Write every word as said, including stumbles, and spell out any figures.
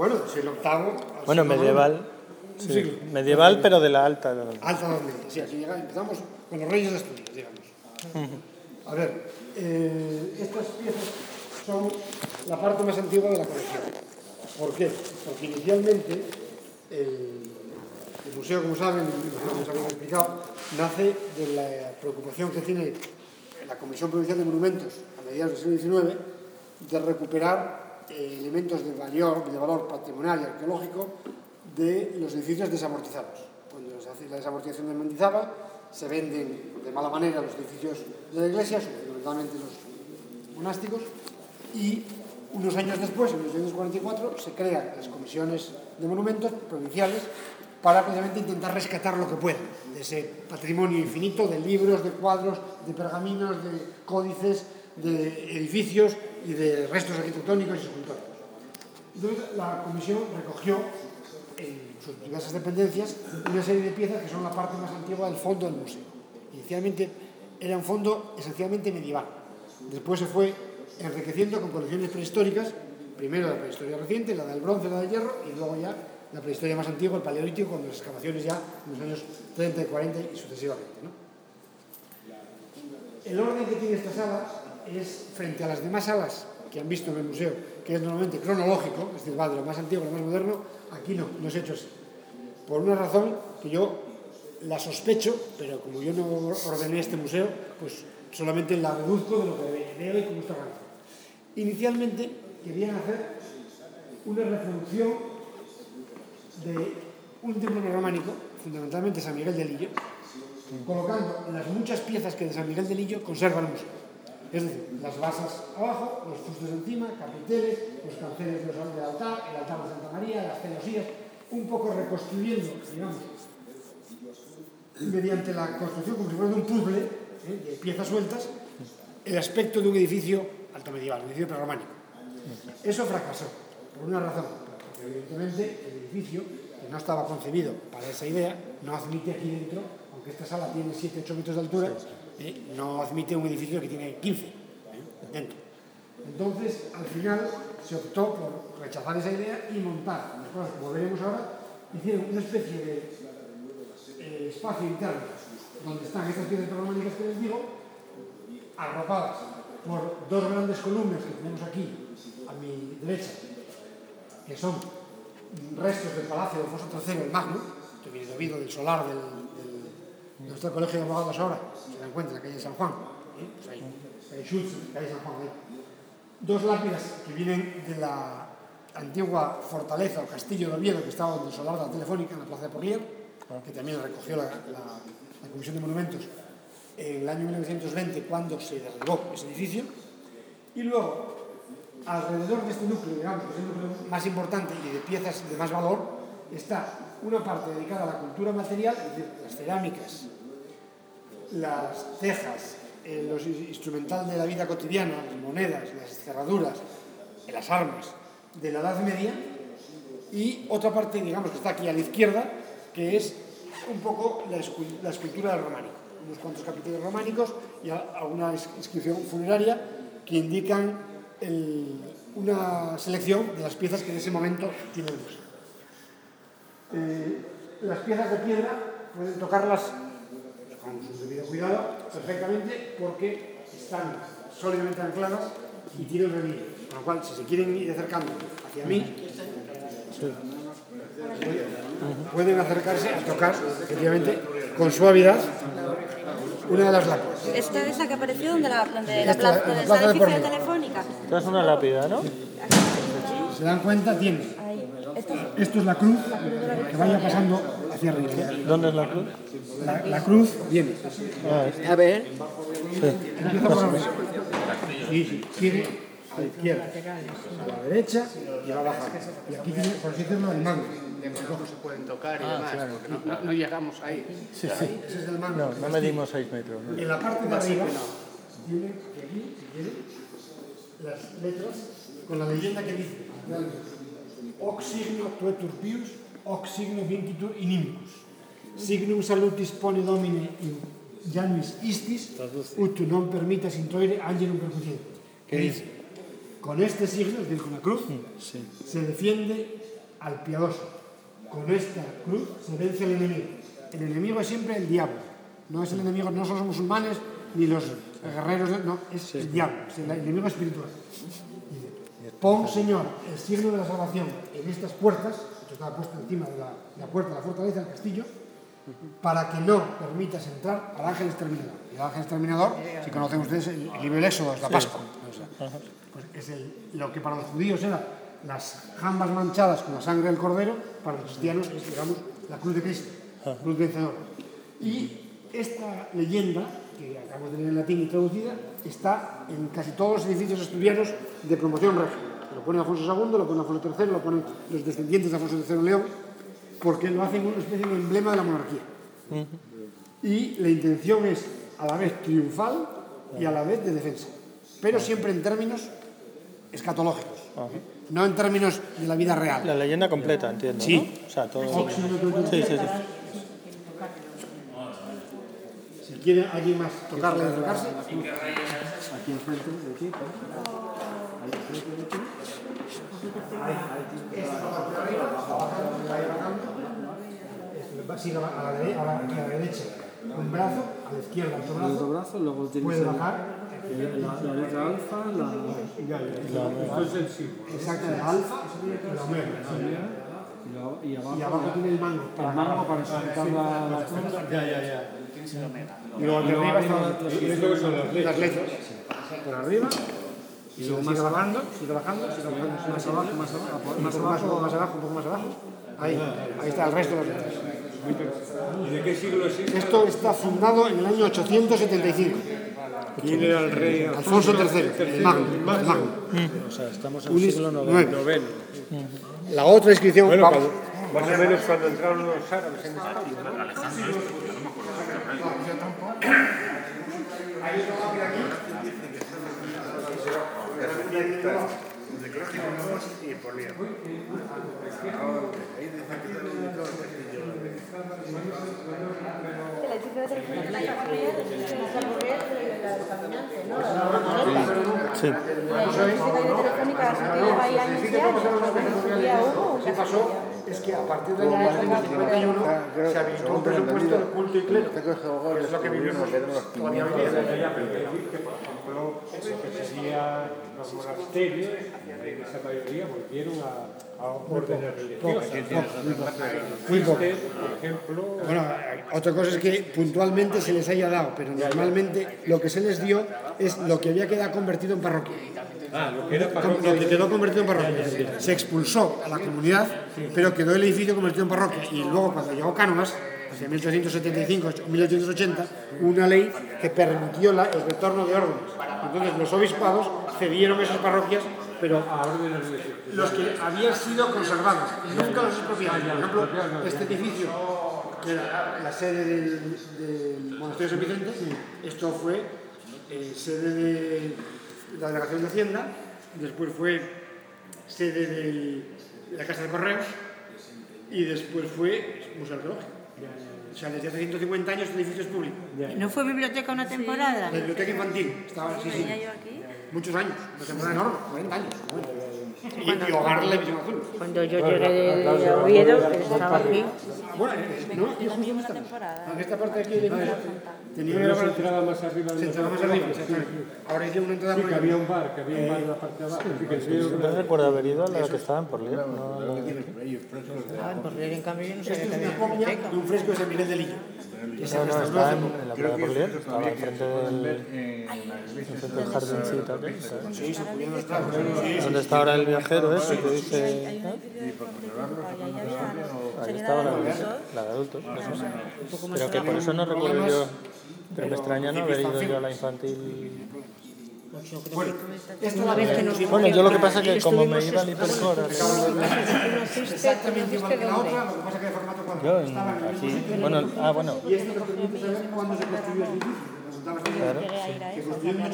Bueno, siglo octavo. Bueno, medieval. Sí, medieval, pero de la alta edad. Alta edad media, sí, aquí llega, empezamos con los reyes de Asturias, digamos. Uh-huh. A ver, eh, estas piezas son la parte más antigua de la colección. ¿Por qué? Porque inicialmente el, el museo, como saben, como nos habían explicado, nace de la preocupación que tiene la Comisión Provincial de Monumentos a mediados del siglo diecinueve de recuperar eh, elementos de valor, de valor patrimonial y arqueológico de los edificios desamortizados. Cuando se hace la desamortización de Mendizábal, se venden de mala manera los edificios de la iglesia, fundamentalmente los monásticos, y unos años después, en mil novecientos cuarenta y cuatro, se crean las comisiones de monumentos provinciales para precisamente intentar rescatar lo que puedan de ese patrimonio infinito de libros, de cuadros, de pergaminos, de códices, de edificios y de restos arquitectónicos y escultóricos. Entonces, la comisión recogió en sus diversas dependencias una serie de piezas que son la parte más antigua del fondo del museo. Inicialmente era un fondo esencialmente medieval. Después se fue enriqueciendo con colecciones prehistóricas, primero la prehistoria reciente, la del bronce, la del hierro, y luego ya la prehistoria más antigua, el paleolítico, con las excavaciones ya en los años treinta y cuarenta y sucesivamente, ¿no? El orden que tiene esta sala es, frente a las demás salas que han visto en el museo, que es normalmente cronológico, es decir, va de lo más antiguo a lo más moderno, aquí no, no es hecho así. Por una razón que yo la sospecho, pero como yo no ordené este museo, pues solamente la deduzco de lo que veo y cómo está organizado. Inicialmente querían hacer una reproducción de un templo románico, fundamentalmente San Miguel de Lillo, colocando las muchas piezas que de San Miguel de Lillo conserva el museo. Es decir, las basas abajo, los fustes encima, capiteles, los canceles del altar, el altar de Santa María, las celosías, un poco reconstruyendo, digamos, mediante la construcción como si fuera de un puzzle, ¿eh? de piezas sueltas, el aspecto de un edificio altomedieval, un edificio prerrománico. Eso fracasó, por una razón, porque evidentemente el edificio, que no estaba concebido para esa idea, no admite aquí dentro, aunque esta sala tiene siete a ocho metros de altura, ¿eh? no admite un edificio que tiene quince ¿eh? dentro. Entonces, al final, se optó por rechazar esa idea y montar las cosas, como veremos ahora, hicieron una especie de eh, espacio interno donde están estas piezas prerrománicas que les digo, arropadas por dos grandes columnas que tenemos aquí a mi derecha, que son restos del Palacio de Alfonso tercero, el Magno, que viene debido del solar del, del, de nuestro colegio de abogados ahora, se dan cuenta en la calle San Juan, ¿eh? Pues ahí, calle Schultz, calle San Juan, ahí. Dos lápidas que vienen de la antigua fortaleza o castillo de Oviedo, que estaba donde el solar de la Telefónica, en la plaza de Porlier, que también recogió la, la, la Comisión de Monumentos en el año mil novecientos veinte, cuando se derribó ese edificio. Y luego, alrededor de este núcleo, digamos, que es el núcleo más importante y de piezas de más valor, está una parte dedicada a la cultura material, es decir, las cerámicas, las tejas, eh, los instrumental de la vida cotidiana, las monedas, las cerraduras, las armas de la Edad Media, y otra parte, digamos, que está aquí a la izquierda, que es un poco la, escu la escultura del románico, unos cuantos capiteles románicos y alguna inscripción funeraria que indican el, una selección de las piezas que en ese momento tiene el museo. Eh, las piezas de piedra pueden tocarlas con su debido cuidado perfectamente porque están sólidamente ancladas y tienen relieve, con lo cual si se quieren ir acercando hacia mí, sí, pueden acercarse a tocar efectivamente con suavidad una de las lápidas. Esta es la que apareció donde la, donde Esta, la plaza, la donde plaza está el de edificio de Porlier. Telefónica. Esta es una lápida, ¿no? ¿Se dan cuenta? Tiene. Esto es la cruz que vaya pasando hacia arriba. ¿Dónde es la cruz? La, la cruz viene. Ah, este. A ver. Sí. Empieza por arriba. Sí, sí. Sigue a la izquierda, a la derecha y va bajando. Y aquí tiene, por así decirlo, el mango. Luego se pueden tocar y Ah, demás, claro. porque no, no, no llegamos ahí. Sí, sí. Ese es el mango. No, no medimos seis metros. ¿no? En la parte de arriba tiene aquí, si quiere, las letras con la leyenda que dice Hoc signo tuetur pius, hoc signo vincitur inimicus. Signum salutis pone domine in Januis istis, ut tu non permitas introire angelum percusiente. Que dice, con este signo, es decir, con la cruz, Sí. se defiende al piadoso. Con esta cruz se vence al enemigo. El enemigo es siempre el diablo. No es el enemigo, no son los musulmanes ni los guerreros, no, es el diablo, es el enemigo espiritual. Pon, Señor, el signo de la salvación en estas puertas, esto estaba puesto encima de la, de la puerta de la fortaleza del castillo, para que no permitas entrar al ángel exterminador. Y el ángel exterminador, si conocen ustedes el, el libro del Éxodo, es la Pascua. O sea, pues es el, lo que para los judíos era las jambas manchadas con la sangre del cordero, para los cristianos es, digamos, la cruz de Cristo, la cruz vencedora. Y esta leyenda, que acabamos de leer en latín y traducida, está en casi todos los edificios asturianos de promoción regia. Lo pone Alfonso segundo, lo pone Alfonso tercero, lo ponen los descendientes de Alfonso tercero León, porque lo hacen una especie de emblema de la monarquía. Uh-huh. Y la intención es a la vez triunfal y a la vez de defensa, pero siempre en términos escatológicos, uh-huh. no en términos de la vida real. La leyenda completa, entiendo, sí. ¿no? O sea, todo... Sí, sí, sí, sí. Si quiere alguien más tocarle y acercarse, aquí enfrente de aquí, ahí enfrente de aquí. Ahí, ahí. Esta parte de arriba, ahí bajando. Sigue a la, derecha, a, la, a la derecha un brazo, a la izquierda otro brazo. Otro brazo, luego tienes puede bajar. La, la letra alfa, la... Esto es el sí. Exacto, la alfa y la omega. Y abajo, y abajo tiene el mango. El mango para sujetar la, la cruz. Ya, ya, ya. Y luego aquí arriba están las letras. Por arriba. Y luego sigue bajando, sigue bajando, sigue bajando. Más abajo, más abajo. Más abajo, más abajo, un poco más abajo. Ahí, ahí está el resto de las letras. ¿Y de qué siglo es esto? Esto está fundado en el año ochocientos setenta y cinco. ¿Quién era el rey? Alfonso tercero, el Magno. Magno. O sea, estamos en el siglo noveno. La otra inscripción... Bueno, cuando, más o menos cuando entraron los árabes en España. El edificio de telefónica Sí. La estadística de telefónica que lleva ahí años ya, ¿no? ¿Qué pasó? Es que a partir del año mil novecientos cincuenta y uno se habilitó un presupuesto de culto y clero, que es lo que vivimos todavía hoy día. Que sería los monasterios, y esa mayoría volvieron a, a órdenes religiosas. Muy poco. Por ejemplo... Bueno, otra cosa es que puntualmente se les haya dado, pero normalmente lo que se les dio es lo que había quedado convertido en parroquia. Ah, lo que era Lo parroquia. que quedó convertido en parroquia. Se expulsó a la comunidad, pero quedó el edificio convertido en parroquia. Y luego, cuando llegó Cánovas, hacia mil ochocientos setenta y cinco a mil ochocientos ochenta, una ley que permitió la, el retorno de órdenes. Entonces, los obispados cedieron esas parroquias, pero A órdenes religiosas. los que habían sido conservados, nunca los expropiaron. Por ejemplo, este edificio, que era la sede del, del monasterio de San Vicente, esto fue eh, sede de la delegación de Hacienda, después fue sede del, de la Casa de Correos y después fue Museo Arqueológico. O sea, desde hace ciento cincuenta años el edificio es público. ¿No fue biblioteca una temporada? La biblioteca infantil estaba, sí, sí, ¿Venía yo aquí? muchos años, una temporada enorme, cuarenta años. Y, y hogar de la Televisión Azul. Cuando yo llegué de Oviedo, él estaba aquí. Bueno, eh, no, y justo esta, en esta parte de aquí del edificio tenía Pero no se una entraba más arriba. se entraba más arriba, exactamente. Ahora hicieron una entrada Sí, muy que había un bar, que había un bar en la parte de abajo. Sí, que sí, No recuerdo haber ido a la que estaba en Porlier. No, no. Ah, por leer en cambio yo no sabía Esto que es había una copia biblioteca. de un fresco de San Miguel de Lillo. No, no, estaba en, en la playa de Porlier, estaba enfrente del, enfrente del jardincito aquel, ¿sabes? Sí, se podían estar. ¿Dónde está ahora el viajero ese que dice? Hay un edificio de Porlier, ahí había... Ahí estaba la, la de adultos. Eso. Pero que por eso no recuerdo yo, pero me extraña no haber ido yo a la infantil. Bueno, esta la vez que nos Bueno, yo lo que pasa es que como me iba al hipercore, exactamente igual que la otra, lo que pasa es que de formato yo cuadrado. en, aquí, bueno, ah, bueno, Y esto es lo que tenemos que saber cuándo se construyó el edificio. Me preguntabas, claro. se construyó en